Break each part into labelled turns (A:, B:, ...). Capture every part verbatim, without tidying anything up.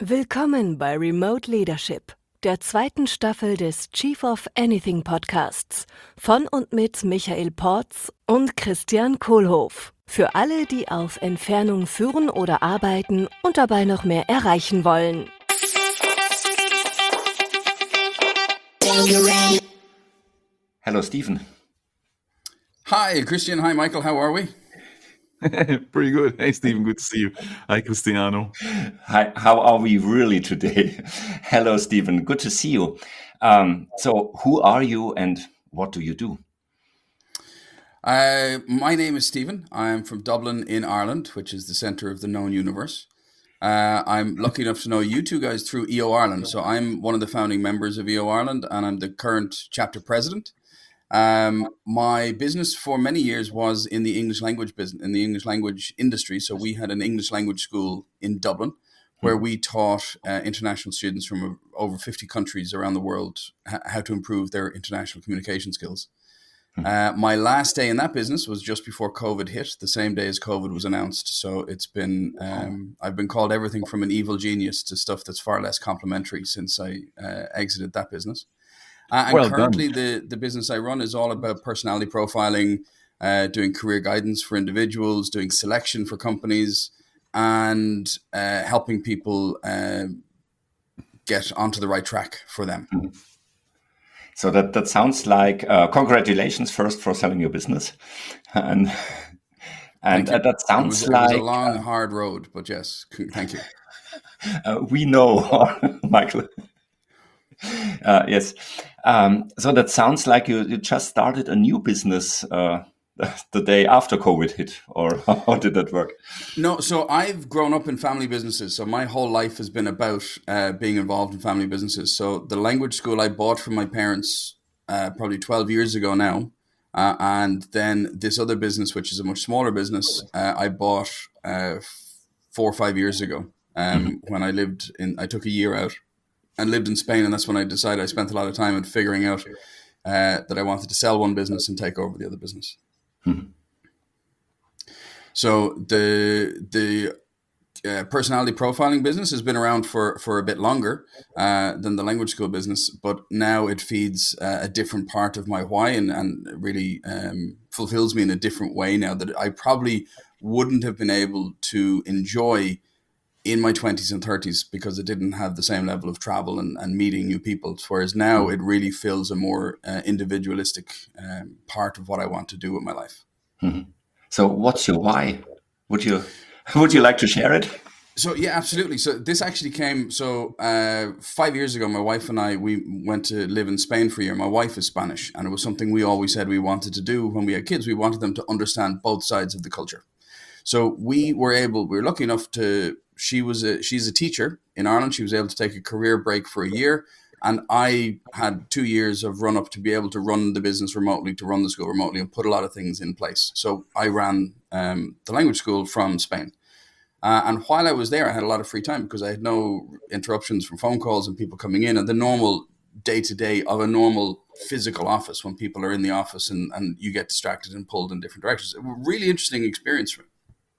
A: Willkommen bei Remote Leadership, der zweiten Staffel des Chief of Anything Podcasts von und mit Michael Porz und Christian Kohlhoff. Für alle, die auf Entfernung führen oder arbeiten und dabei noch mehr erreichen wollen.
B: Hello, Stephen.
C: Hi, Christian. Hi, Michael. How are we?
D: Pretty good. Hey, Stephen. Good to see you. Hi, Cristiano.
B: Hi, how are we really today? Hello, Stephen. Good to see you. Um, so, who are you and what do you do?
C: Uh, my name is Stephen. I'm from Dublin in Ireland, which is the center of the known universe. Uh, I'm lucky enough to know you two guys through E O Ireland. So I'm one of the founding members of E O Ireland, and I'm the current chapter president. Um, my business for many years was in the English language business, in the English language industry. So we had an English language school in Dublin where we taught uh, international students from uh, over fifty countries around the world h- how to improve their international communication skills. Uh, my last day in that business was just before COVID hit, the same day as COVID was announced. So it's been, um, I've been called everything from an evil genius to stuff that's far less complimentary since I uh, exited that business. Uh, and
D: Well
C: currently,
D: done.
C: the, the business I run is all about personality profiling, uh, doing career guidance for individuals, doing selection for companies, and uh, helping people uh, get onto the right track for them.
B: So that, that sounds like uh, congratulations first for selling your business, and and
C: Thank you.
B: uh, that
C: It
B: sounds
C: was, it was
B: like
C: a long, hard road, but yes, c- thank you.
B: uh, we know, Michael. Uh, yes. Um, so that sounds like you, you just started a new business uh, the day after COVID hit, or how did that work?
C: No, so I've grown up in family businesses. So my whole life has been about uh, being involved in family businesses. So the language school I bought from my parents uh, probably twelve years ago now. Uh, and then this other business, which is a much smaller business, uh, I bought uh, four or five years ago um, when I lived in, I took a year out and lived in Spain. And that's when I decided I spent a lot of time in figuring out uh, that I wanted to sell one business and take over the other business.
B: Mhm.
C: So the the uh, personality profiling business has been around for, for a bit longer uh, than the language school business, but now it feeds uh, a different part of my why and, and really um, fulfills me in a different way now that I probably wouldn't have been able to enjoy in my twenties and thirties because it didn't have the same level of travel and, and meeting new people. Whereas now it really fills a more uh, individualistic um, part of what I want to do with my life.
B: Mhm. So what's your why? Would you would you like to share it?
C: So yeah, absolutely. So this actually came, so uh, five years ago, my wife and I, we went to live in Spain for a year. My wife is Spanish, and it was something we always said we wanted to do when we had kids. We wanted them to understand both sides of the culture. So we were able, we were lucky enough to, she was a, she's a teacher in Ireland. She was able to take a career break for a year. And I had two years of run up to be able to run the business remotely, to run the school remotely and put a lot of things in place. So I ran um, the language school from Spain. Uh, and while I was there, I had a lot of free time because I had no interruptions from phone calls and people coming in and the normal day to day of a normal physical office when people are in the office and, and you get distracted and pulled in different directions. It was a really interesting experience for me.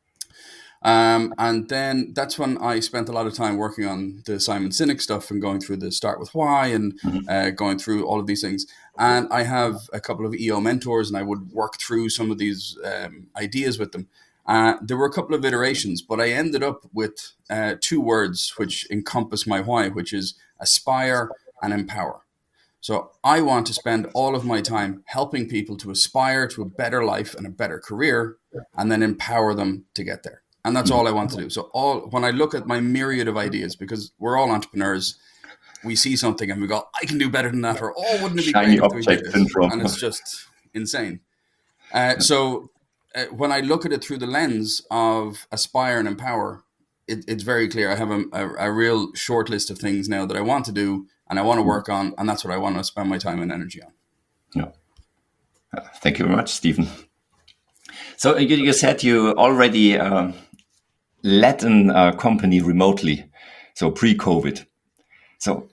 C: Um, and then that's when I spent a lot of time working on the Simon Sinek stuff and going through the Start With Why and uh, going through all of these things. And I have a couple of E O mentors and I would work through some of these um, ideas with them. Uh, there were a couple of iterations, but I ended up with uh, two words which encompass my why, which is aspire and empower. So I want to spend all of my time helping people to aspire to a better life and a better career, and then empower them to get there. And that's all I want to do. So all when I look at my myriad of ideas, because we're all entrepreneurs, we see something and we go, I can do better than that, or oh, wouldn't it be
B: Shiny
C: great if we did
B: object
C: this?
B: syndrome.
C: And it's just insane. Uh, so uh, when I look at it through the lens of aspire and empower, it, it's very clear. I have a, a, a real short list of things now that I want to do and I want to work on, and that's what I want to spend my time and energy on.
B: Yeah. Uh, Thank you very much, Stephen. So uh, you, you said you already um, led a uh, company remotely, so pre-COVID. So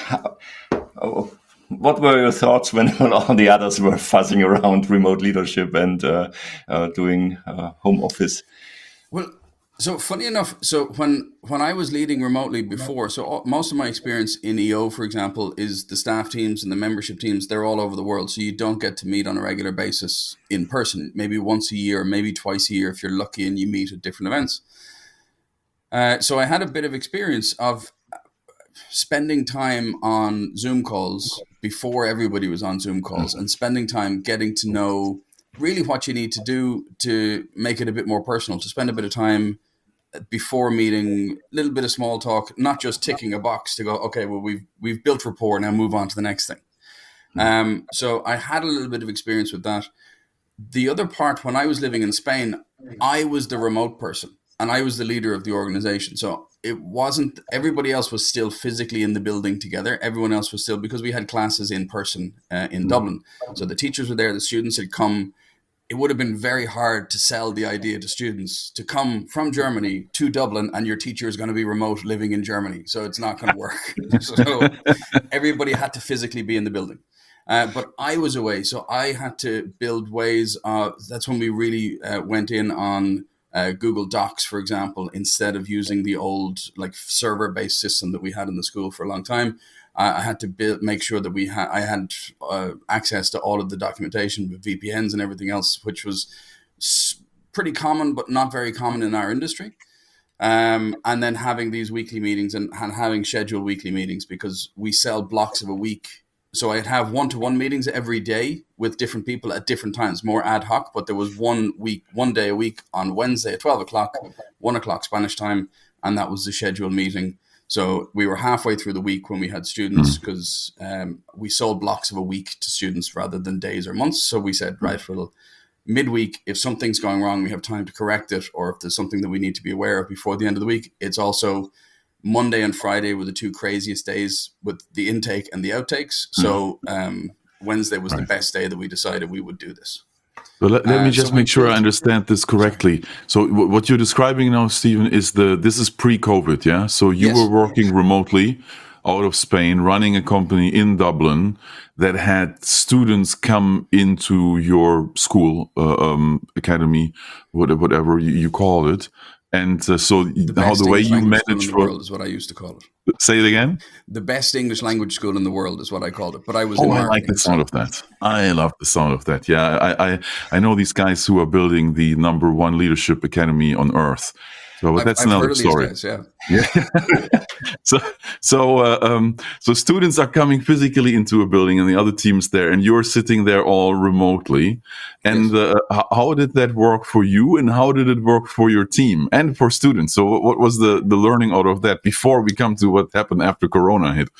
B: what were your thoughts when all the others were fussing around remote leadership and uh, uh, doing uh, home office?
C: Well, So funny enough, so when when I was leading remotely before, so all, most of my experience in E O, for example, is the staff teams and the membership teams. They're all over the world, so you don't get to meet on a regular basis in person. Maybe once a year, maybe twice a year if you're lucky, and you meet at different events. Uh, so I had a bit of experience of spending time on Zoom calls before everybody was on Zoom calls, and spending time getting to know really what you need to do to make it a bit more personal, to spend a bit of time before meeting, a little bit of small talk, not just ticking a box to go, okay, well, we've we've built rapport, now move on to the next thing. Um, so I had a little bit of experience with that. The other part, when I was living in Spain, I was the remote person and I was the leader of the organization. So it wasn't, everybody else was still physically in the building together. Everyone else was still, because we had classes in person uh, in Dublin. So the teachers were there, the students had come. It would have been very hard to sell the idea to students to come from Germany to Dublin and your teacher is going to be remote living in Germany. So it's not going to work. So everybody had to physically be in the building. Uh, but I was away. So I had to build ways. Uh, that's when we really uh, went in on uh, Google Docs, for example, instead of using the old like server-based system that we had in the school for a long time. I had to build, make sure that we had, I had uh, access to all of the documentation with V P Ns and everything else, which was s- pretty common, but not very common in our industry. Um, and then having these weekly meetings and, and having scheduled weekly meetings, because we sell blocks of a week. So I'd have one-to-one meetings every day with different people at different times, more ad hoc, but there was one week, one day a week on Wednesday at twelve o'clock, one o'clock Spanish time. And that was the scheduled meeting. So we were halfway through the week when we had students, because um, we sold blocks of a week to students rather than days or months. So we said, right, well, midweek, if something's going wrong, we have time to correct it. Or if there's something that we need to be aware of before the end of the week. It's also Monday and Friday were the two craziest days with the intake and the outtakes. So um, Wednesday was right. the best day that we decided we would do this.
D: But let, let
C: uh,
D: me just
C: so
D: make sure
C: built,
D: I understand this correctly. Sorry. So w- what you're describing now, Stephen, is the this is pre-COVID, yeah? So you
C: yes.
D: were working remotely out of Spain, running a company in Dublin that had students come into your school, uh, um, academy, whatever, whatever you, you call it. And uh, so
C: the
D: how the way
C: English
D: you
C: manage
D: manage
C: in the
D: for,
C: world is what I used to call it.
D: Say it again.
C: The best English language school in the world is what I called it. But I was
D: oh,
C: in
D: I
C: marketing.
D: like the sound of that. I love the sound of that. Yeah, I, I, I know these guys who are building the number one leadership academy on earth. So, but
C: I've,
D: that's
C: I've
D: another
C: heard of
D: story.
C: These guys,
D: yeah. Yeah. so, so, uh, um, so students are coming physically into a building, and the other team's there, and you're sitting there all remotely. And
C: yes.
D: uh, how did that work for you, and how did it work for your team and for students? So, what was the the learning out of that before we come to what happened after Corona hit?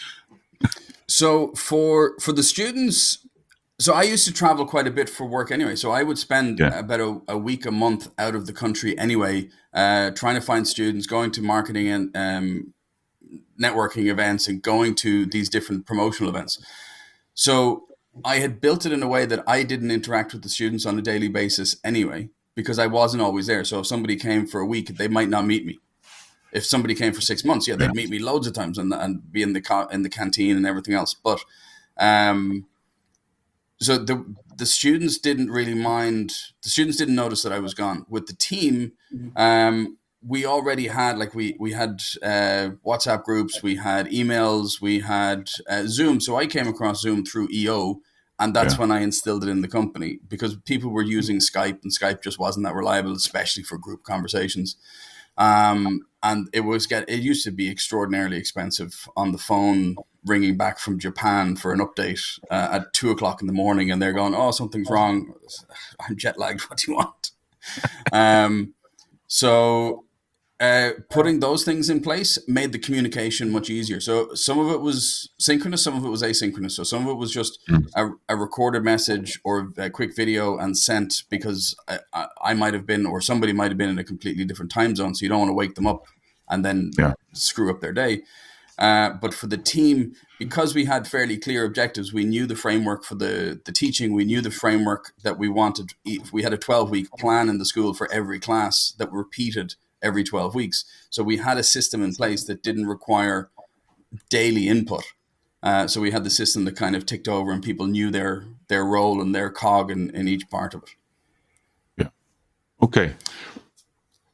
C: So for for the students. So I used to travel quite a bit for work anyway. So I would spend yeah. about a, a week, a month out of the country anyway, uh, trying to find students, going to marketing and um, networking events and going to these different promotional events. So I had built it in a way that I didn't interact with the students on a daily basis anyway, because I wasn't always there. So if somebody came for a week, they might not meet me. If somebody came for six months, yeah, they'd yeah. meet me loads of times and, and be in the co- in the canteen and everything else. But um, So the the students didn't really mind. The students didn't notice that I was gone. With the team, um, we already had like we we had uh, WhatsApp groups, we had emails, we had uh, Zoom. So I came across Zoom through E O, and that's yeah. when I instilled it in the company, because people were using Skype, and Skype just wasn't that reliable, especially for group conversations. Um, and it was get it used to be extraordinarily expensive on the phone, ringing back from Japan for an update uh, at two o'clock in the morning, and they're going, "Oh, something's wrong. I'm jet lagged. What do you want?" um, so uh, putting those things in place made the communication much easier. So some of it was synchronous, some of it was asynchronous. So some of it was just a, a recorded message or a quick video and sent, because I, I, I might have been, or somebody might have been in a completely different time zone. So you don't want to wake them up and then yeah. screw up their day. Uh, but for the team, because we had fairly clear objectives, we knew the framework for the, the teaching. We knew the framework that we wanted. We had a twelve-week plan in the school for every class that repeated every twelve weeks. So we had a system in place that didn't require daily input. Uh, so we had the system that kind of ticked over, and people knew their their role and their cog in, in each part of it.
D: Yeah. Okay.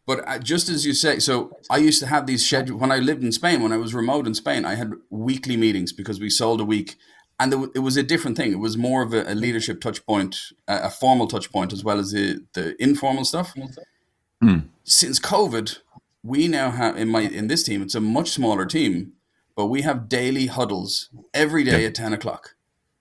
C: But uh, just as you say, so I used to have these schedules when I lived in Spain. When I was remote in Spain, I had weekly meetings because we sold a week, and there, it was a different thing. It was more of a, a leadership touch point, a, a formal touch point, as well as the the informal stuff.
D: Mm.
C: Since COVID, we now have in my in this team. It's a much smaller team, but we have daily huddles every day
D: Yeah.
C: at ten o'clock.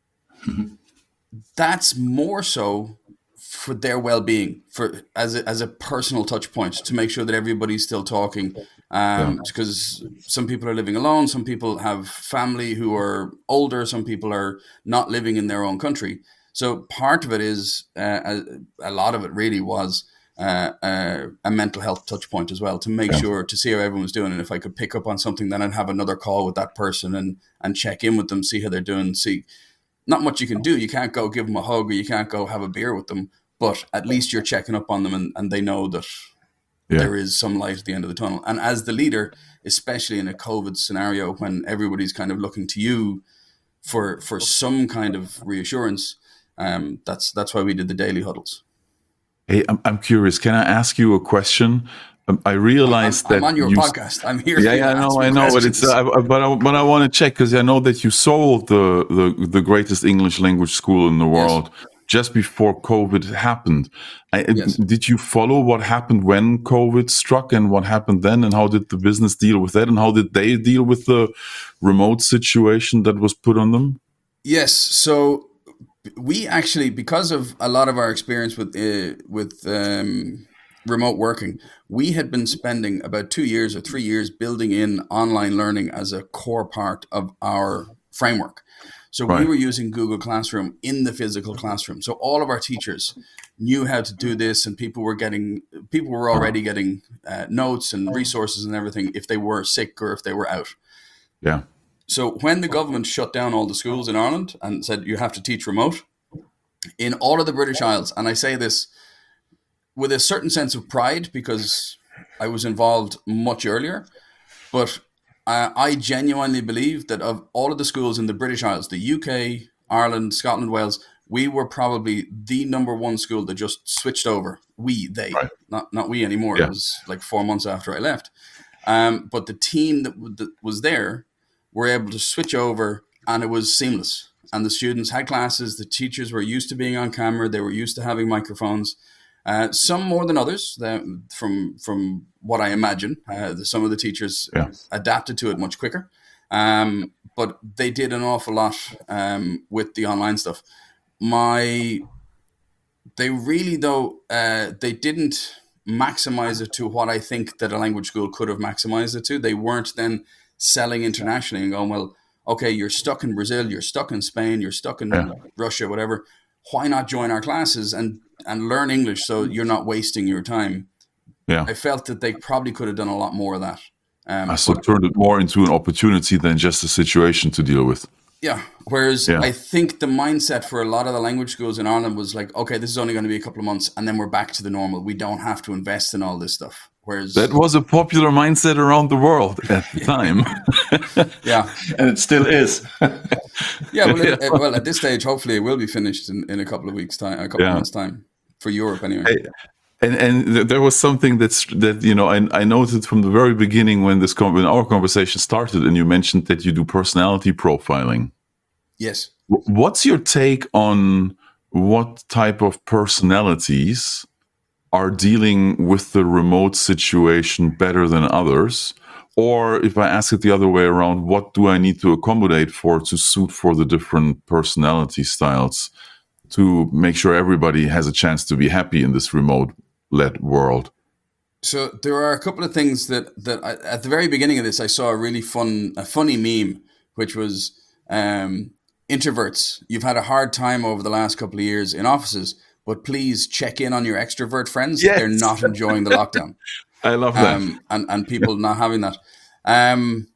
C: That's more so for their well-being, for as a, as a personal touch point, to make sure that everybody's still talking, um, because some people are living alone, some people have family who are older, some people are not living in their own country. So part of it is, uh, a, a lot of it really was uh, uh, a mental health touch point as well, to make
D: Yeah.
C: sure, to see how everyone's doing. And if I could pick up on something, then I'd have another call with that person and, and check in with them, see how they're doing, see. Not much you can do. You can't go give them a hug, or you can't go have a beer with them, but at least you're checking up on them, and, and they know that
D: Yeah.
C: there is some light at the end of the tunnel. And as the leader, especially in a COVID scenario when everybody's kind of looking to you for for some kind of reassurance, um, that's that's why we did the daily huddles.
D: Hey, I'm, I'm curious. Can I ask you a question? Um, I realized
C: I'm, I'm
D: that
C: on your
D: you,
C: podcast. I'm here.
D: Yeah,
C: for you
D: yeah, I
C: to
D: know,
C: ask me
D: I know, but it's
C: questions.
D: uh, but I, but I want to check because I know that you sold the, the the greatest English language school in the world just before COVID happened. I,
C: Yes.
D: Did you follow what happened when COVID struck and what happened then, and how did the business deal with that, and how did they deal with the remote situation that was put on them?
C: Yes. So we actually, because of a lot of our experience with uh, with um, remote working, we had been spending about two years or three years building in online learning as a core part of our framework. So we
D: Right.
C: were using Google Classroom in the physical classroom. So all of our teachers knew how to do this, and people were getting people were already getting uh, notes and resources and everything if they were sick or if they were out.
D: Yeah.
C: So when the government shut down all the schools in Ireland and said you have to teach remote, in all of the British Isles, and I say this with a certain sense of pride because I was involved much earlier, but uh, I genuinely believe that of all of the schools in the British Isles, the U K, Ireland, Scotland, Wales, we were probably the number one school that just switched over. We, they,
D: Right.
C: not not we anymore.
D: Yeah.
C: It was like four months after I left. Um, but the team that, w- that was there were able to switch over, and it was seamless. And the students had classes. The teachers were used to being on camera. They were used to having microphones. Uh, some more than others, that, from from what I imagine. Uh, the, some of the teachers
D: Yeah.
C: adapted to it much quicker, um, but they did an awful lot um, with the online stuff. My, they really though uh, they didn't maximize it to what I think that a language school could have maximized it to. They weren't then selling internationally and going, well, okay, you're stuck in Brazil, you're stuck in Spain, you're stuck in
D: Yeah.
C: Russia, whatever. Why not join our classes and and learn English so you're not wasting your time?
D: Yeah.
C: I felt that they probably could have done a lot more of that. Um,
D: I so
C: but
D: turned it more into an opportunity than just a situation to deal with.
C: yeah, whereas
D: Yeah.
C: I think the mindset for a lot of the language schools in Ireland was like, okay, this is only going to be a couple of months and then we're back to the normal. We don't have to invest in all this stuff. Whereas,
D: That was a popular mindset around the world at the time.
C: yeah,
B: And it still is.
C: yeah, well, it, it- well, at this stage, hopefully it will be finished in, in a couple of weeks' time, a couple
D: Yeah.
C: of months' time for Europe anyway.
D: Hey, And and th- there was something that's that you know I, I noted from the very beginning when this con- when our conversation started, and you mentioned that you do personality profiling.
C: Yes.
D: W- What's your take on what type of personalities are dealing with the remote situation better than others? Or if I ask it the other way around, what do I need to accommodate for to suit for the different personality styles to make sure everybody has a chance to be happy in this remote-led world?
C: So there are a couple of things that that I, at the very beginning of this, I saw a really fun, a funny meme, which was um, introverts. You've had a hard time over the last couple of years in offices, but please check in on your extrovert friends.
D: Yes.
C: They're not enjoying the lockdown,
D: I love that.
C: um, and and people not having that. Um,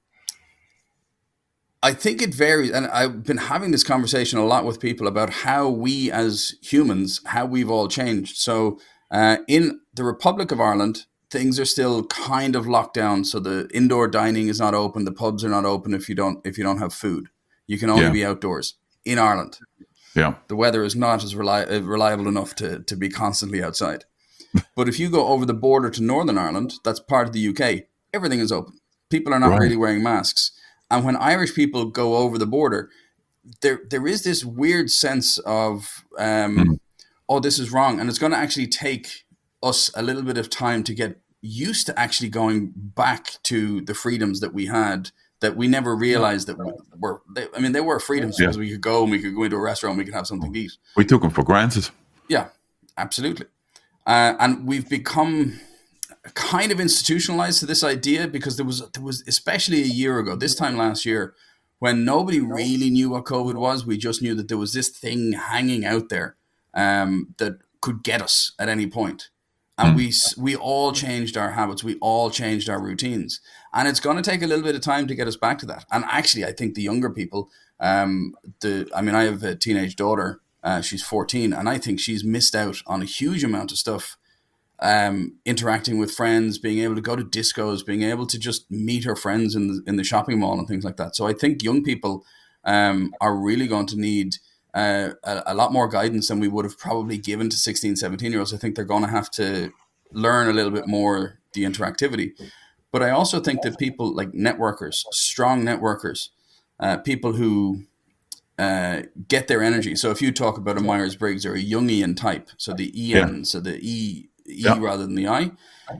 C: I think it varies, and I've been having this conversation a lot with people about how we as humans, how we've all changed. So uh, in the Republic of Ireland, things are still kind of locked down. So the indoor dining is not open, the pubs are not open if you don't if you don't have food. You can only
D: Yeah.
C: be outdoors. In Ireland,
D: Yeah.
C: the weather is not as reli- uh, reliable enough to to be constantly outside. But if you go over the border to Northern Ireland, that's part of the U K, everything is open. People are not
D: Right.
C: really wearing masks. And when Irish people go over the border, there there is this weird sense of, um,
D: Mm.
C: oh, this is wrong. And it's going to actually take us a little bit of time to get used to actually going back to the freedoms that we had, that we never realized that we were, they, I mean, they were freedoms
D: Yeah.
C: because we could go and we could go into a restaurant and we could have something to eat.
D: We took them for granted.
C: Yeah, absolutely. Uh, and we've become kind of institutionalized to this idea because there was, there was, especially a year ago, this time last year, when nobody really knew what COVID was. We just knew that there was this thing hanging out there um, that could get us at any point. And we we all changed our habits. We all changed our routines. And it's going to take a little bit of time to get us back to that. And actually, I think the younger people, um, the I mean, I have a teenage daughter. Uh, she's fourteen. And I think she's missed out on a huge amount of stuff. Um, interacting with friends, being able to go to discos, being able to just meet her friends in the, in the shopping mall and things like that. So I think young people um, are really going to need uh, a, a lot more guidance than we would have probably given to sixteen, seventeen year olds. I think they're going to have to learn a little bit more the interactivity. But I also think that people like networkers, strong networkers, uh, people who uh, get their energy. So if you talk about a Myers-Briggs or a Jungian type, so the E N,
D: Yeah.
C: so the E, E
D: Yeah.
C: rather than the I,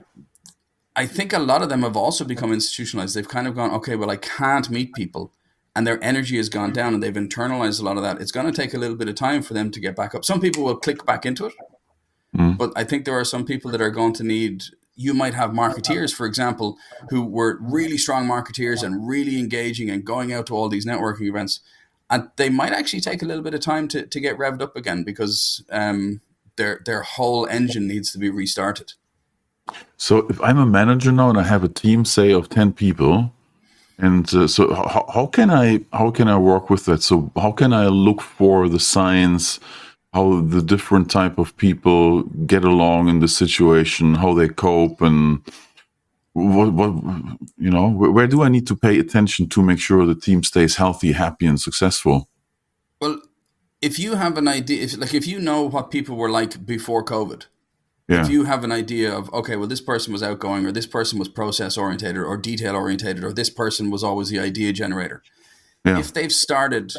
C: I think a lot of them have also become institutionalized. They've kind of gone, okay, well, I can't meet people. And their energy has gone down and they've internalized a lot of that. It's going to take a little bit of time for them to get back up. Some people will click back into it.
D: Mm.
C: But I think there are some people that are going to need, you might have marketeers, for example, who were really strong marketeers and really engaging and going out to all these networking events. And they might actually take a little bit of time to, to get revved up again because um, their their whole engine needs to be restarted.
D: So if I'm a manager now and I have a team, say, of ten people, and uh, so how, how can I how can I work with that? So how can I look for the signs, how the different type of people get along in the situation, how they cope, and what what you know, where, where do I need to pay attention to make sure the team stays healthy, happy, and successful?
C: Well, if you have an idea, if, like if you know what people were like before COVID,
D: Yeah,
C: if you have an idea of, okay, well, this person was outgoing or this person was process orientated or detail orientated or this person was always the idea generator.
D: yeah,
C: If they've started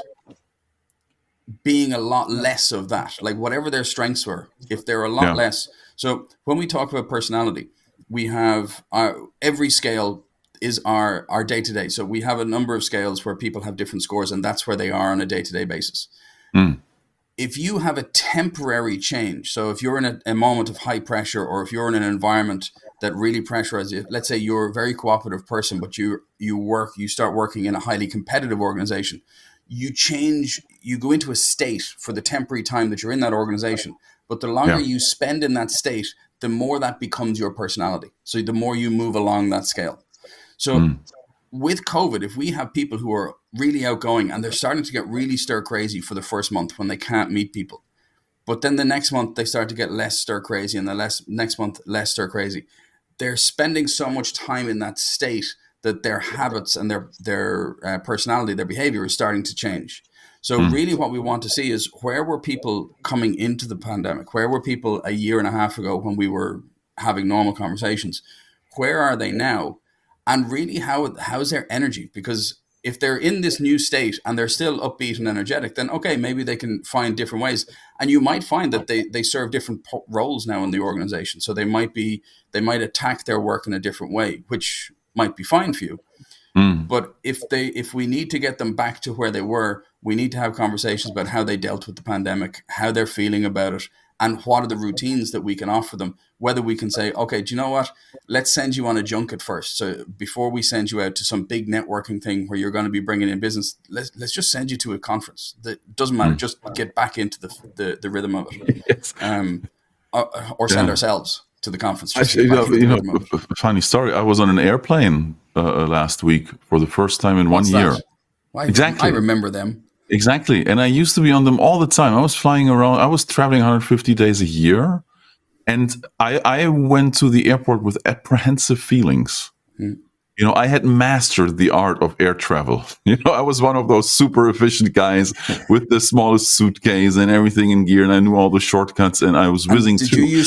C: being a lot less of that, like whatever their strengths were, if they're a lot
D: Yeah.
C: less. So when we talk about personality, we have our, every scale is our, our day-to-day. So we have a number of scales where people have different scores and that's where they are on a day-to-day basis.
D: Mm.
C: If you have a temporary change, so if you're in a, a moment of high pressure or if you're in an environment that really pressurizes you, let's say you're a very cooperative person, but you you work, you start working in a highly competitive organization, you change, you go into a state for the temporary time that you're in that organization. But the longer
D: Yeah.
C: you spend in that state, the more that becomes your personality. So the more you move along that scale. So
D: Mm.
C: with COVID, if we have people who are really outgoing and they're starting to get really stir crazy for the first month when they can't meet people, but then the next month they start to get less stir crazy and the less next month less stir crazy, they're spending so much time in that state that their habits and their their uh, personality, their behavior is starting to change. So
D: Mm.
C: really what we want to see is where were people coming into the pandemic? Where were people a year and a half ago when we were having normal conversations? Where are they now? And really, how how's their energy? Because if they're in this new state and they're still upbeat and energetic, then okay, maybe they can find different ways. And you might find that they they serve different po- roles now in the organization. So they might be they might attack their work in a different way, which might be fine for you.
D: Mm.
C: But if they if we need to get them back to where they were, we need to have conversations about how they dealt with the pandemic, how they're feeling about it, and what are the routines that we can offer them. Whether we can say, okay, do you know what? Let's send you on a junket first. So before we send you out to some big networking thing where you're going to be bringing in business, let's let's just send you to a conference. That doesn't matter. Just get back into the the, the rhythm of it,
D: Yes.
C: um, or, or send
D: Yeah.
C: ourselves to the conference. Just
D: Actually,
C: get
D: you
C: back
D: know,
C: into
D: you
C: the
D: know,
C: rhythm of it.
D: f- f- funny story. I was on an airplane uh, last week for the first time in
C: What's
D: one year.
C: that? Why,
D: Exactly.
C: I remember them.
D: Exactly. And I used to be on them all the time. I was flying around. I was traveling one hundred fifty days a year. And I, I went to the airport with apprehensive feelings.
C: Hmm.
D: You know, I had mastered the art of air travel. You know, I was one of those super efficient guys with the smallest suitcase and everything in gear. And I knew all the shortcuts and I was
C: And
D: whizzing
C: did
D: through.
C: you use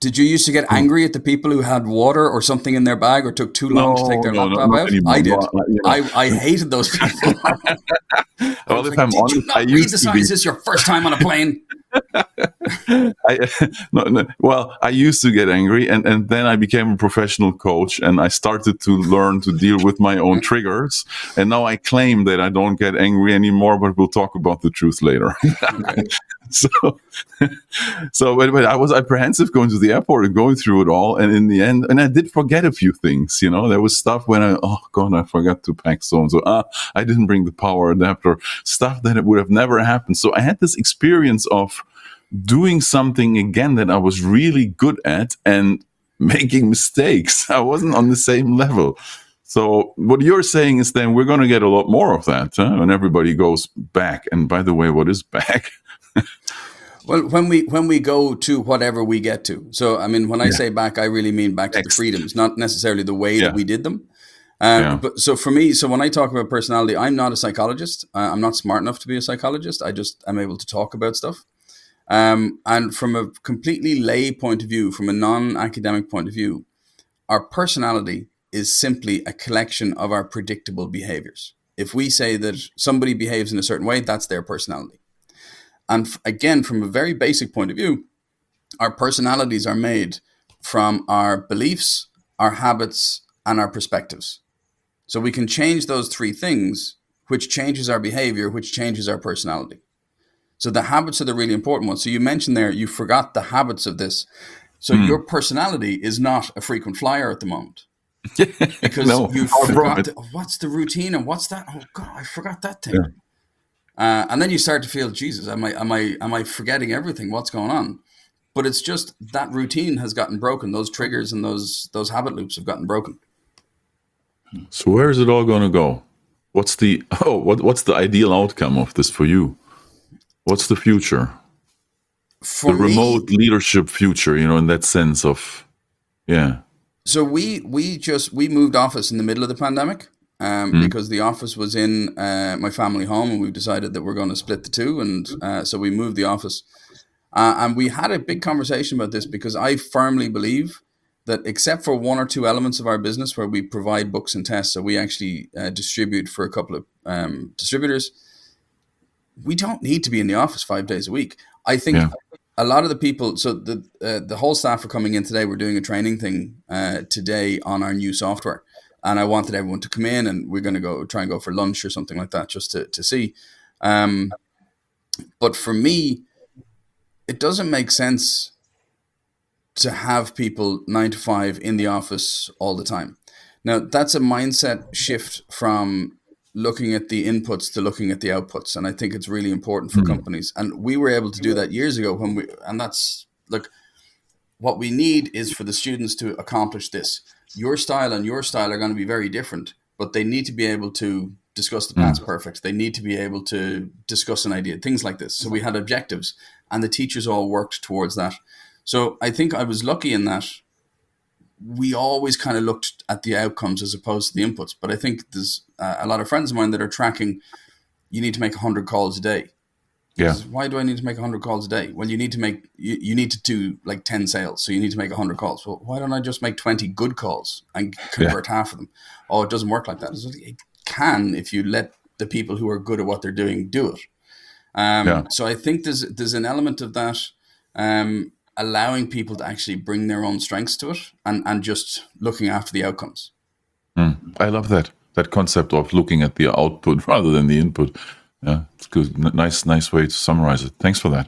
C: Did you used to get angry at the people who had water or something in their bag or took too long
D: No,
C: to take their
D: no, no,
C: laptop
D: not
C: out?
D: anymore.
C: I did.
D: No, I- you know.
C: I, I hated those people. I
D: Well,
C: was
D: if
C: like,
D: I'm
C: did you
D: honest,
C: not
D: I
C: read
D: used
C: the
D: to
C: signs?
D: be.
C: Is this your first time on a plane?
D: I, no, no, well, I used to get angry, and, and then I became a professional coach, and I started to learn to deal with my own triggers. And now I claim that I don't get angry anymore, but we'll talk about the truth later.
C: Okay.
D: so, so but, but I was apprehensive going to the airport and going through it all, and in the end, and I did forget a few things. You know, there was stuff when I, oh God, I forgot to pack so and so. Ah, I didn't bring the power adapter. Stuff that it would have never happened. So I had this experience of doing something again that I was really good at and making mistakes. I wasn't on the same level. So what you're saying is then we're going to get a lot more of that huh? when everybody goes back. And by the way, what is back?
C: Well, when we when we go to whatever we get to. So, I mean, when I say back, I really mean back to
D: Next.
C: the freedoms, not necessarily the way
D: Yeah.
C: that we did them. Um,
D: Yeah.
C: But so for me, so when I talk about personality, I'm not a psychologist. Uh, I'm not smart enough to be a psychologist. I just am able to talk about stuff. Um, and from a completely lay point of view, from a non-academic point of view, our personality is simply a collection of our predictable behaviors. If we say that somebody behaves in a certain way, that's their personality. And f- again, from a very basic point of view, our personalities are made from our beliefs, our habits, and our perspectives. So we can change those three things, which changes our behavior, which changes our personality. So the habits are the really important ones. So you mentioned there, you forgot the habits of this. So
D: Mm.
C: your personality is not a frequent flyer at the moment because
D: No,
C: you
D: far from
C: forgot
D: it.
C: the- what's the routine and what's that? Oh God, I forgot that thing.
D: Yeah.
C: Uh, and then you start to feel, Jesus, am I, am I, am I forgetting everything? What's going on? But it's just that routine has gotten broken. Those triggers and those those habit loops have gotten broken.
D: So where is it all going to go? What's the oh what what's the ideal outcome of this for you? What's the future?
C: For
D: the
C: me,
D: remote leadership future, you know, in that sense of yeah.
C: so we we just we moved office in the middle of the pandemic um, because the office was in uh, my family home, and we've decided that we're going to split the two, and uh, so we moved the office. Uh, and we had a big conversation about this because I firmly believe that except for one or two elements of our business where we provide books and tests, so we actually uh, distribute for a couple of um, distributors, we don't need to be in the office five days a week. I think
D: Yeah.
C: a lot of the people, so the uh, the whole staff are coming in today. We're doing a training thing uh, today on our new software. And I wanted everyone to come in, and we're going to go try and go for lunch or something like that just to, to see. Um, but for me, it doesn't make sense to have people nine to five in the office all the time. Now, that's a mindset shift from looking at the inputs to looking at the outputs. And I think it's really important for companies. And we were able to do that years ago when we, and that's, look, what we need is for the students to accomplish this. Your style and your style are going to be very different, but they need to be able to discuss the past perfect. They need to be able to discuss an idea, things like this. So we had objectives, and the teachers all worked towards that. So I think I was lucky in that we always kind of looked at the outcomes as opposed to the inputs. But I think there's uh, a lot of friends of mine that are tracking, you need to make one hundred calls a day.
D: Yeah.
C: Why do I need to make one hundred calls a day? Well, you need to make, you, you need to do like ten sales. So you need to make one hundred calls. Well, why don't I just make twenty good calls and convert yeah. half of them? Oh, it doesn't work like that. It can if you let the people who are good at what they're doing do it. Um, yeah. So I think there's there's an element of that, um, allowing people to actually bring their own strengths to it and, and just looking after the outcomes.
D: Mm, I love that, that concept of looking at the output rather than the input. Yeah, it's good. N- nice, nice way to summarize it. Thanks for that.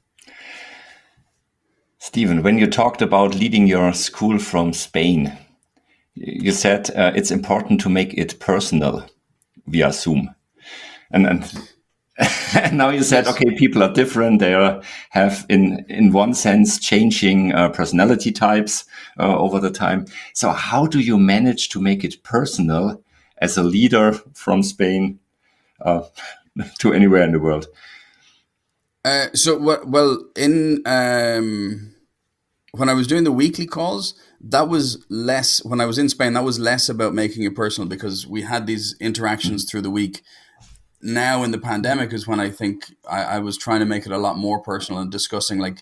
B: Stephen, when you talked about leading your school from Spain, you said uh, it's important to make it personal via Zoom. And, and, and now you said, yes. okay, people are different. They are, have, in, in one sense, changing uh, personality types uh, over the time. So how do you manage to make it personal as a leader from Spain uh, to anywhere in the world?
C: Uh, so, well, in um, when I was doing the weekly calls, that was less, when I was in Spain, that was less about making it personal because we had these interactions mm-hmm. through the week. Now in the pandemic is when I think I, I was trying to make it a lot more personal and discussing like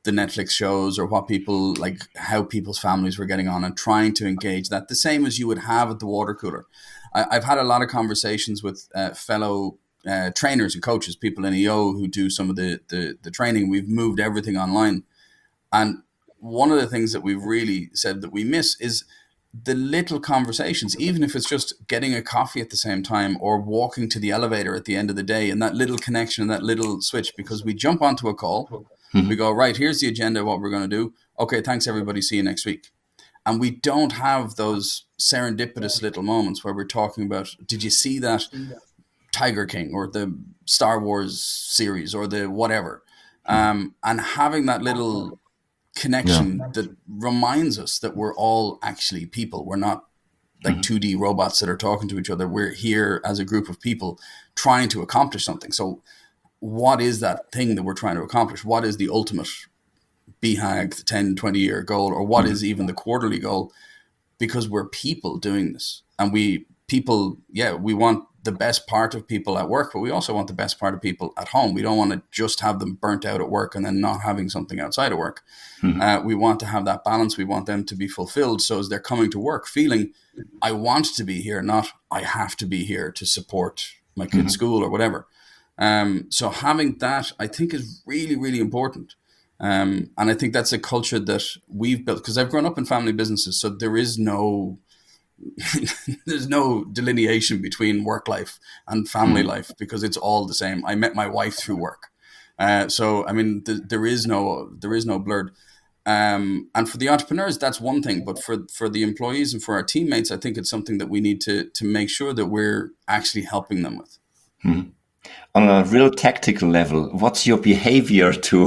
C: the Netflix shows or what people like, how people's families were getting on, and trying to engage that the same as you would have at the water cooler. I, I've had a lot of conversations with uh, fellow uh, trainers and coaches, people in E O who do some of the, the the training. We've moved everything online, and one of the things that we've really said that we miss is the little conversations, even if it's just getting a coffee at the same time or walking to the elevator at the end of the day, and that little connection and that little switch, because we jump onto a call, mm-hmm. we go, right, here's the agenda, what we're going to do. Okay, thanks everybody, see you next week. And we don't have those serendipitous little moments where we're talking about, did you see that Tiger King or the Star Wars series or the whatever? Um, and having that little connection yeah. that reminds us that we're all actually people. We're not like mm-hmm. two D robots that are talking to each other. We're here as a group of people trying to accomplish something. So what is that thing that we're trying to accomplish? What is the ultimate B HAG, the ten, twenty year goal, or what mm-hmm. is even the quarterly goal? Because we're people doing this, and we people, yeah, we want the best part of people at work, but we also want the best part of people at home. We don't want to just have them burnt out at work and then not having something outside of work. Mm-hmm. Uh, we want to have that balance. We want them to be fulfilled. So as they're coming to work feeling, I want to be here, not I have to be here to support my kid's mm-hmm. school or whatever. Um, so having that, I think, is really, really important. Um, and I think that's a culture that we've built, because I've grown up in family businesses. So there is no, there's no delineation between work life and family mm. life, because it's all the same. I met my wife through work. Uh, so, I mean, th- there is no, there is no blurred. Um, and for the entrepreneurs, that's one thing, but for, for the employees and for our teammates, I think it's something that we need to, to make sure that we're actually helping them with.
B: Mm. On a real tactical level, what's your behavior to,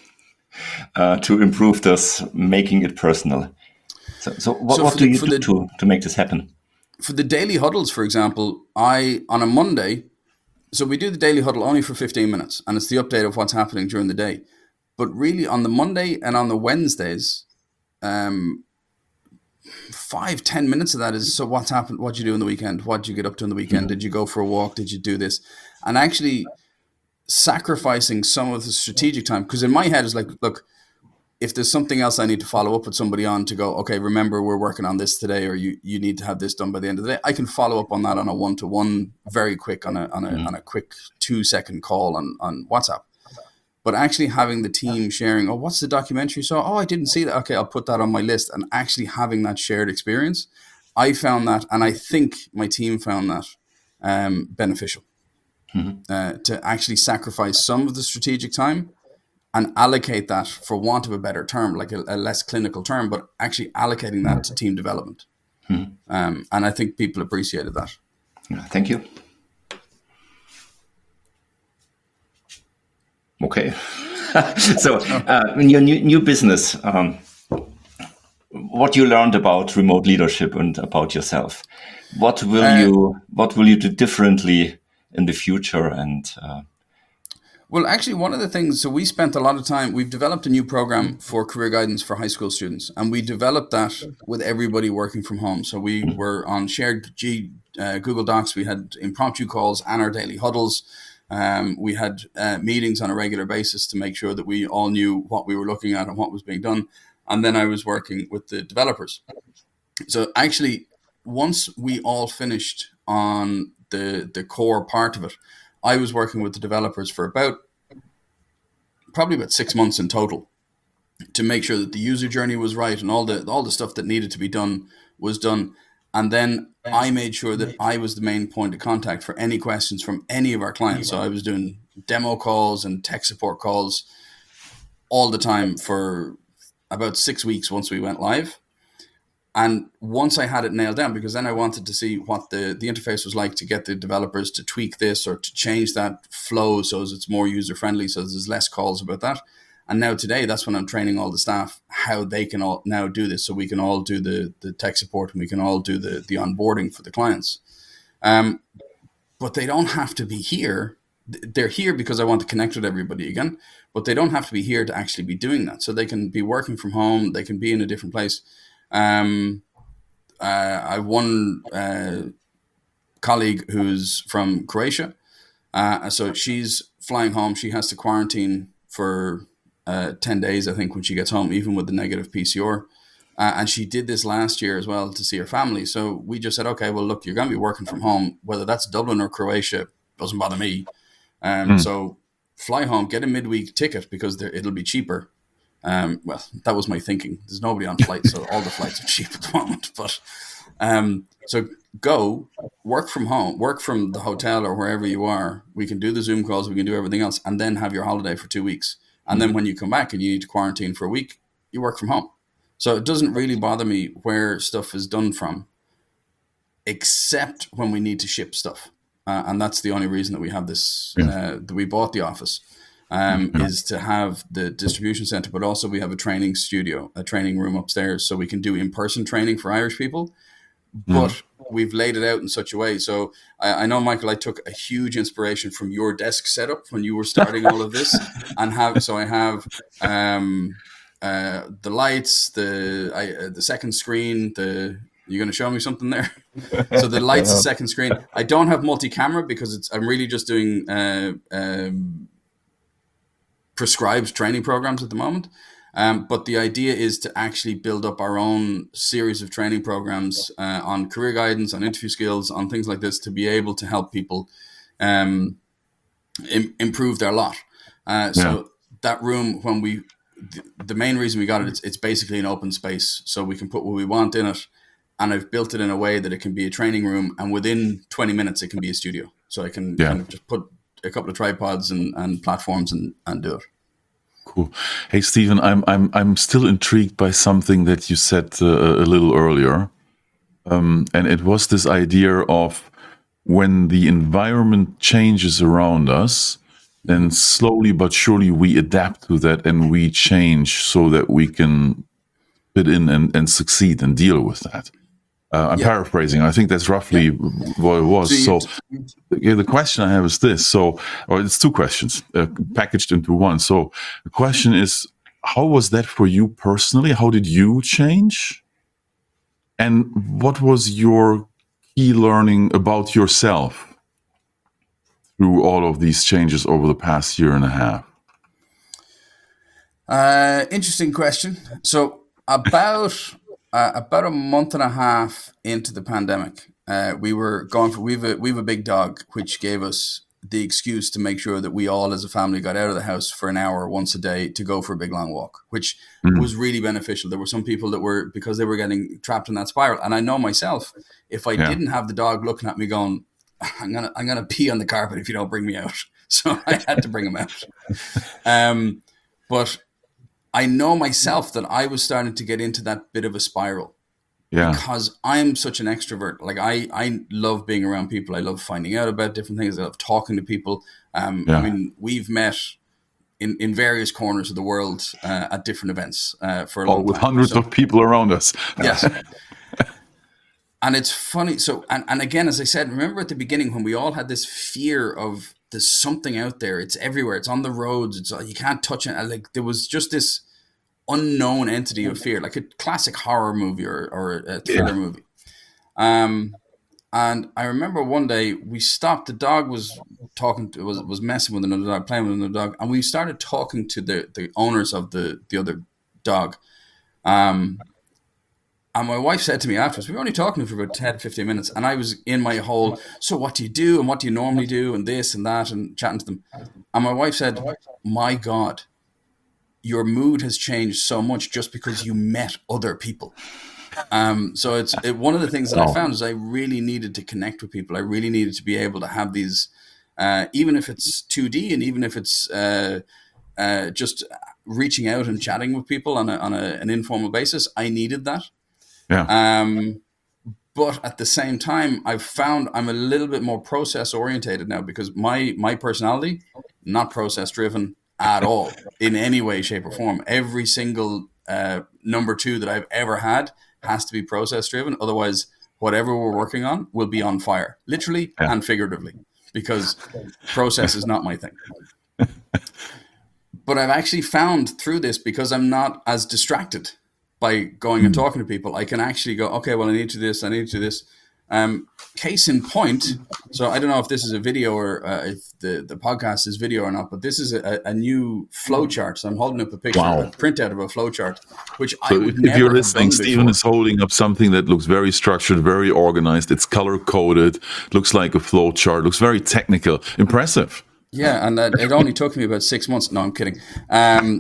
B: uh, to improve this, making it personal? So, so what, so what do the, you do the, to, to make this happen?
C: For the daily huddles, for example, I, on a Monday, so we do the daily huddle only for fifteen minutes, and it's the update of what's happening during the day. But really on the Monday and on the Wednesdays, um, five, ten minutes of that is, so what's happened? What'd you do on the weekend? What did you get up to on the weekend? Mm-hmm. Did you go for a walk? Did you do this? And actually sacrificing some of the strategic time, because in my head is like, look, if there's something else I need to follow up with somebody on to go, okay, remember we're working on this today, or you, you need to have this done by the end of the day, I can follow up on that on a one-to-one very quick on a on a mm-hmm. on a quick two second call on, on WhatsApp. But actually having the team sharing, oh, what's the documentary you saw? Oh, I didn't see that. Okay, I'll put that on my list. And actually having that shared experience, I found that, and I think my team found that um, beneficial. Mm-hmm. uh, to actually sacrifice some of the strategic time and allocate that, for want of a better term, like a, a less clinical term, but actually allocating that to team development. Hmm. Um, and I think people appreciated that.
B: Thank you. Okay. So uh, in your new, new business, um, what you learned about remote leadership and about yourself, what will uh, you what will you do differently in the future? And uh,
C: Well, actually, one of the things, so we spent a lot of time, we've developed a new program for career guidance for high school students, and we developed that with everybody working from home. So we were on shared G, uh, Google Docs, we had impromptu calls and our daily huddles. Um, we had uh, meetings on a regular basis to make sure that we all knew what we were looking at and what was being done. And then I was working with the developers. So actually, once we all finished on the, the core part of it, I was working with the developers for about, probably about six months in total, to make sure that the user journey was right and all the all the stuff that needed to be done was done. And then I made sure that I was the main point of contact for any questions from any of our clients. So I was doing demo calls and tech support calls all the time for about six weeks once we went live. And once I had it nailed down, because then I wanted to see what the, the interface was like to get the developers to tweak this or to change that flow so as it's more user-friendly, so there's less calls about that. And now today, that's when I'm training all the staff how they can all now do this, so we can all do the, the tech support and we can all do the, the onboarding for the clients. Um, but they don't have to be here. They're here because I want to connect with everybody again, but they don't have to be here to actually be doing that. So they can be working from home, they can be in a different place. Um, uh, I have one uh, colleague who's from Croatia. Uh, so she's flying home. She has to quarantine for uh, ten days, I think, when she gets home, even with the negative P C R. Uh, and she did this last year as well to see her family. So we just said, okay, well, look, you're going to be working from home, whether that's Dublin or Croatia, doesn't bother me. Um, mm. So fly home, get a midweek ticket because it'll be cheaper. Um, well, that was my thinking. There's nobody on flights, so all the flights are cheap at the moment. But um, so go, work from home, work from the hotel or wherever you are. We can do the Zoom calls, we can do everything else, and then have your holiday for two weeks. And then when you come back and you need to quarantine for a week, you work from home. So it doesn't really bother me where stuff is done from, except when we need to ship stuff. Uh, and that's the only reason that we have this, yeah. uh, that we bought the office, um, yeah. is to have the distribution center, but also we have a training studio, a training room upstairs, so we can do in-person training for Irish people. But mm. we've laid it out in such a way. So I, I know, Michael, I took a huge inspiration from your desk setup when you were starting all of this. and have So I have... Um, Uh, the lights, the I, uh, the second screen, the you're going to show me something there. So the lights, the second screen. I don't have multi-camera because it's I'm really just doing uh, um, prescribed training programs at the moment. Um, but the idea is to actually build up our own series of training programs uh, on career guidance, on interview skills, on things like this, to be able to help people um, im- improve their lot. Uh, so yeah. that room, when we The, the main reason we got it, it's, it's basically an open space, so we can put what we want in it. And I've built it in a way that it can be a training room, and within twenty minutes, it can be a studio. So I can yeah. kind of just put a couple of tripods and, and platforms and, and do it.
D: Cool. Hey, Stephen, I'm I'm I'm still intrigued by something that you said uh, a little earlier, um, and it was this idea of when the environment changes around us, then slowly but surely we adapt to that and we change so that we can fit in and, and succeed and deal with that. Uh, I'm yeah. paraphrasing. I think that's roughly yeah. what it was. So, so yeah, the question I have is this. So, or it's two questions uh, packaged into one. So the question is, how was that for you personally? How did you change? And what was your key learning about yourself through all of these changes over the past year and a half?
C: Uh, interesting question. So about uh, about a month and a half into the pandemic, uh, we were going for we've a we've a big dog, which gave us the excuse to make sure that we all as a family got out of the house for an hour once a day to go for a big long walk, which mm. was really beneficial. There were some people that were, because they were getting trapped in that spiral. And I know myself, if I yeah. didn't have the dog looking at me going, I'm gonna I'm gonna pee on the carpet if you don't bring me out. So I had to bring him out. Um, but I know myself that I was starting to get into that bit of a spiral. Yeah. Because I'm such an extrovert. Like I, I love being around people. I love finding out about different things. I love talking to people. Um, yeah. I mean, we've met in, in various corners of the world uh, at different events uh, for a long
D: oh, with
C: time.
D: hundreds so, of people around us.
C: Yes. And it's funny. So, and, and again, as I said, remember at the beginning when we all had this fear of there's something out there. It's everywhere. It's on the roads. It's you can't touch it. Like there was just this unknown entity of fear, like a classic horror movie or, or a thriller yeah. movie. Um, and I remember one day we stopped. The dog was talking to, was was messing with another dog, playing with another dog, and we started talking to the the owners of the the other dog. Um. And my wife said to me afterwards, we were only talking for about ten, fifteen minutes. And I was in my whole, so what do you do? And what do you normally do? And this and that and chatting to them. And my wife said, my God, your mood has changed so much just because you met other people. Um, so it's it, one of the things that I found is I really needed to connect with people. I really needed to be able to have these, uh, even if it's two D and even if it's uh, uh, just reaching out and chatting with people on, a, on a, an informal basis, I needed that. Yeah. Um, but at the same time, I've found I'm a little bit more process orientated now because my my personality, not process driven at all in any way, shape, or form. Every single uh, number two that I've ever had has to be process driven. Otherwise, whatever we're working on will be on fire, literally yeah. and figuratively, because process is not my thing. But I've actually found through this, because I'm not as distracted by going and talking to people, I can actually go, okay, well, I need to do this, I need to do this. Um, case in point, so I don't know if this is a video or uh, if the, the podcast is video or not, but this is a, a new flowchart. So I'm holding up a picture,
D: Wow.
C: a printout of a flowchart, which
D: So
C: I would
D: if
C: never
D: you're
C: have
D: listening,
C: done
D: Stephen
C: before.
D: is holding up something that looks very structured, very organized. It's color coded, looks like a flow chart, looks very technical, impressive.
C: Yeah, and uh, it only took me about six months. No, I'm kidding. Um,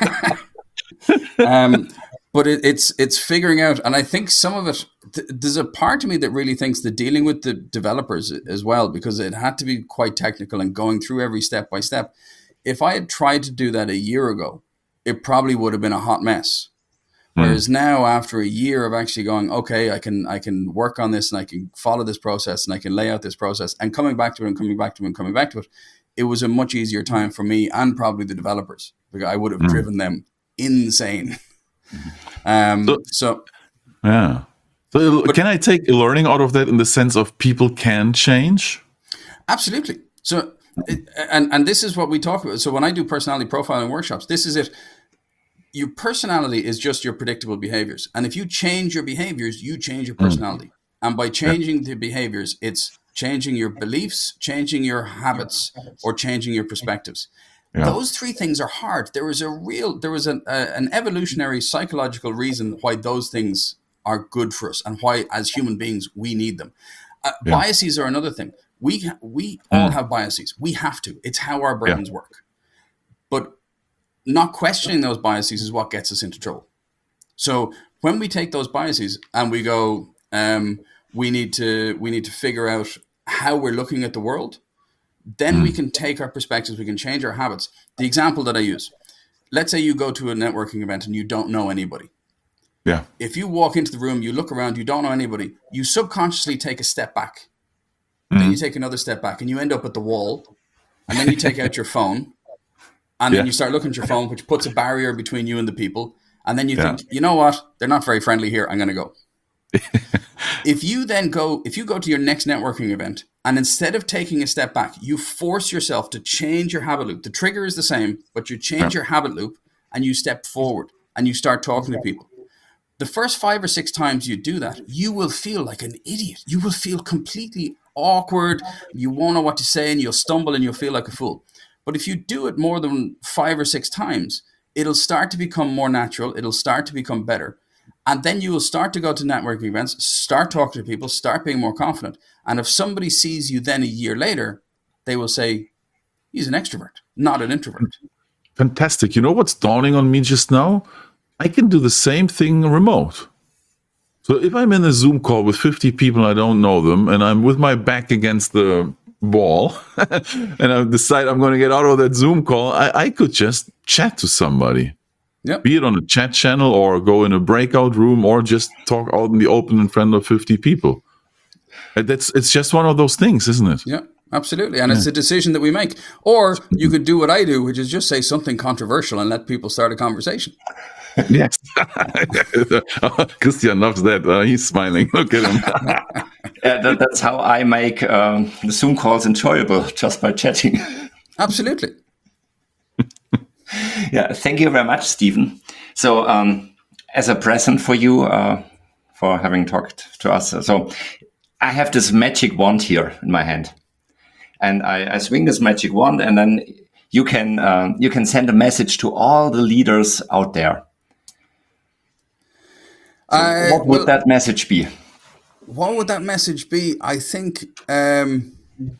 C: um, but it, it's it's figuring out, and I think some of it. Th- there's a part of me that really thinks that dealing with the developers as well, because it had to be quite technical and going through every step by step. If I had tried to do that a year ago, it probably would have been a hot mess. Whereas now, after a year of actually going, okay, I can I can work on this and I can follow this process and I can lay out this process and coming back to it and coming back to it and coming back to it, it was a much easier time for me and probably the developers, because I would have
D: Mm.
C: driven them insane. Um,
D: So-
C: so
D: Yeah. So can I take a learning out of that in the sense of people can change?
C: absolutely. So, it, and and this is what we talk about. So when I do personality profiling workshops, this is it. Your personality is just your predictable behaviors. And if you change your behaviors, you change your personality. And by changing the behaviors, it's changing your beliefs, changing your habits, or changing your perspectives.
D: Yeah.
C: Those three things are hard. There is a real, there was an, a, an evolutionary psychological reason why those things are good for us and why, as human beings, we need them. Uh,
D: Yeah.
C: Biases are another thing. We we all have biases. We have to. It's how our brains work. But not questioning those biases is what gets us into trouble. So when we take those biases and we go, um, we need to we need to figure out how we're looking at the world, then we can take our perspectives, we can change our habits. The example that I use, let's say you go to a networking event and you don't know anybody.
D: Yeah.
C: If you walk into the room, you look around, you don't know anybody, you subconsciously take a step back. Then you take another step back and you end up at the wall, and then you take out your phone, and then
D: Yeah.
C: you start looking at your phone, which puts a barrier between you and the people. And then you
D: Yeah.
C: think, you know what? They're not very friendly here. I'm going to go. If you then go, if you go to your next networking event, and instead of taking a step back, you force yourself to change your habit loop. The trigger is the same, but you change
D: Yeah.
C: your habit loop and you step forward and you start talking to people. The first five or six times you do that, you will feel like an idiot. You will feel completely awkward. You won't know what to say and you'll stumble and you'll feel like a fool. But if you do it more than five or six times, it'll start to become more natural. It'll start to become better. And then you will start to go to networking events, start talking to people, start being more confident. And if somebody sees you then a year later, they will say, he's an extrovert, not an introvert.
D: Fantastic. You know what's dawning on me just now? I can do the same thing remote. So if I'm in a Zoom call with fifty people, I don't know them, and I'm with my back against the wall, and I decide I'm going to get out of that Zoom call, I, I could just chat to somebody.
C: Yep.
D: Be it on a chat channel or go in a breakout room or just talk out in the open in front of fifty people. And That's it's just one of those things, isn't it?
C: Yeah, absolutely. And it's a decision that we make. Or you could do what I do, which is just say something controversial and let people start a conversation.
D: Yes. Christian loves that. Uh, he's smiling. Look at him.
B: Yeah, that, that's how I make um, the Zoom calls enjoyable, just by chatting.
C: Absolutely.
B: Yeah, thank you very much, Stephen. So, um, as a present for you, uh, for having talked to us, so I have this magic wand here in my hand, and I, I swing this magic wand, and then you can uh, you can send a message to all the leaders out there. So
C: I-
B: what would
C: well-
B: that message be?
C: What would that message be? I think um,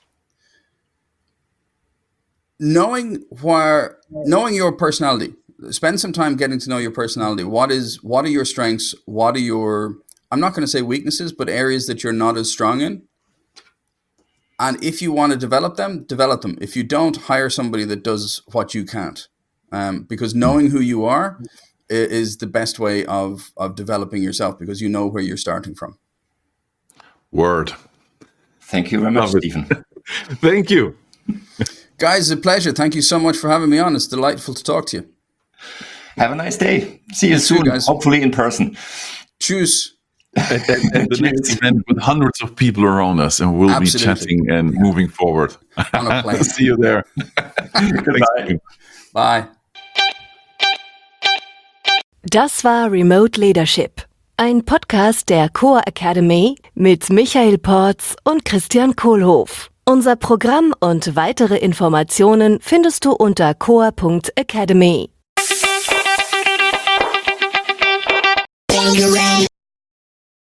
C: knowing where, knowing your personality. Spend some time getting to know your personality. What is, what are your strengths? What are your, I'm not going to say weaknesses, but areas that you're not as strong in. And if you want to develop them, develop them. If you don't, hire somebody that does what you can't. Um, because knowing who you are i- is the best way of of developing yourself, because you know where you're starting from.
D: Word.
B: Thank you very much,
D: Love it.
B: Stephen.
D: Thank you.
C: Guys, it's a pleasure. Thank you so much for having me on. It's delightful to talk to you.
B: Have a nice day. See you
C: You too,
B: soon,
C: guys.
B: hopefully in person.
C: Cheers.
D: At, at- at the next event with hundreds of people around us, and we'll
C: Absolutely.
D: be chatting and moving forward.
C: On a plane.
D: See you there.
B: Goodbye.
C: Bye.
A: Das war Remote Leadership. ein Podcast der Core Academy mit Michael Porz und Christian Kohlhoff. Unser Programm und weitere Informationen findest du unter core punkt academy.